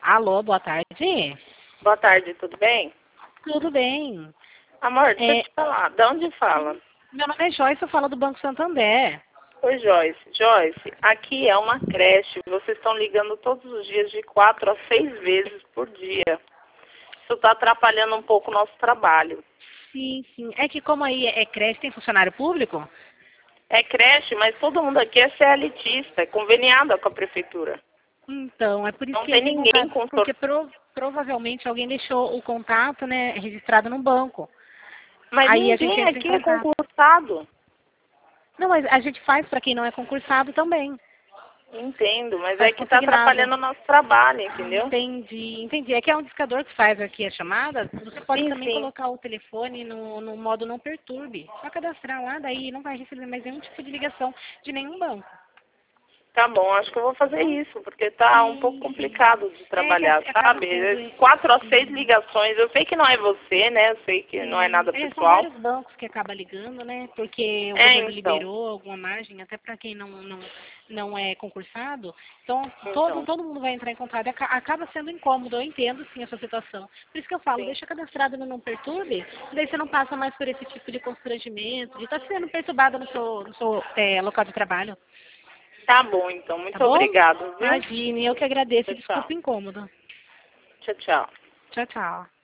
Alô, boa tarde. Boa tarde, tudo bem? Tudo bem. Amor, deixa eu te falar, de onde fala? Meu nome é Joyce, eu falo do Banco Santander. Oi, Joyce. Joyce, aqui é uma creche. Vocês estão ligando todos os dias de 4 a 6 vezes por dia. Isso está atrapalhando um pouco o nosso trabalho. Sim, sim. É que como aí é creche, tem funcionário público? É creche, mas todo mundo aqui é CLTista, é conveniado com a prefeitura. Então, é por isso Não que tem entra em ninguém contato, com porque provavelmente alguém deixou o contato, né, registrado no banco. Mas Aí a gente ninguém entra em aqui é contato. concursado. Não, mas a gente faz para quem não é concursado também. Entendo, mas é Faz que está consignado. atrapalhando o nosso trabalho, entendeu? Entendi, entendi. É que é um discador que faz aqui a chamada. Você pode Sim, também sim. colocar o telefone no modo não perturbe. Só cadastrar lá, daí não vai receber mais nenhum tipo de ligação de nenhum banco. Tá bom, acho que eu vou fazer isso, porque tá um pouco Sim, sim. complicado de É que trabalhar, acaba sabe? sendo. 4 a 6 ligações, eu sei que não é você, né? Eu sei que não é nada São pessoal. vários bancos que acaba ligando, né? Porque o É, governo então. liberou alguma margem, até para quem não é concursado. Então, Então, todo mundo vai entrar em contato. Acaba sendo incômodo, eu entendo sim a sua situação. Por isso que eu falo, sim. deixa cadastrado no Não Perturbe, daí você não passa mais por esse tipo de constrangimento, de estar sendo perturbada no seu local de trabalho. Tá bom, então. Tá Muito bom? obrigado, viu? Imagine, eu que agradeço. Tchau, tchau. Desculpa o incômodo. Tchau, tchau. Tchau, tchau.